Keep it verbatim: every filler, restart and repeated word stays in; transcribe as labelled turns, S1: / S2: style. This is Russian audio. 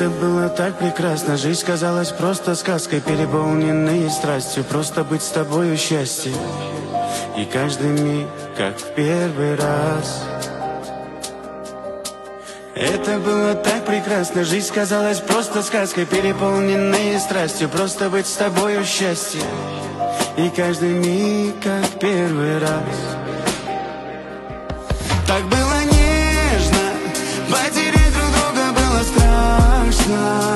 S1: Это было так прекрасно, жизнь казалась просто сказкой, переполненной страстью, просто быть с тобою счастье. И каждый миг, как в первый раз. Это было так прекрасно, жизнь казалась просто сказкой, переполненной страстью, просто быть с тобою счастье. И каждый миг, как в первый раз. Так было нежно, потерять друг друга было страшно.